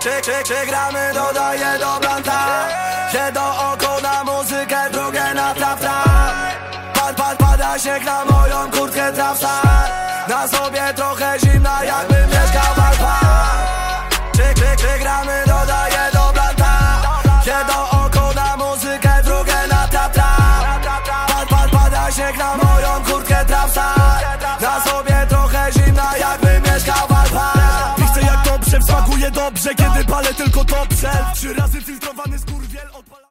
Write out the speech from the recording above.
Czy gramy, dodaję do blanta. Jedno oko na muzykę, drugie na trap. Pada śnieg na moją kurtkę trapstar. Na sobie trochę zimna, jakbym mieszkał w Alpach. Czy gramy, dodaję do blanta. Jedno oko na muzykę, drugie na trap. Pada śnieg na moją kurtkę trapstar. Na sobie trochę zimna, jakbym mieszkał w Alpach. Piszę jak dobrze, smakuje dobrze, kiedy palę tylko dobrze. 3 razy filtrowany skurwiel odpala.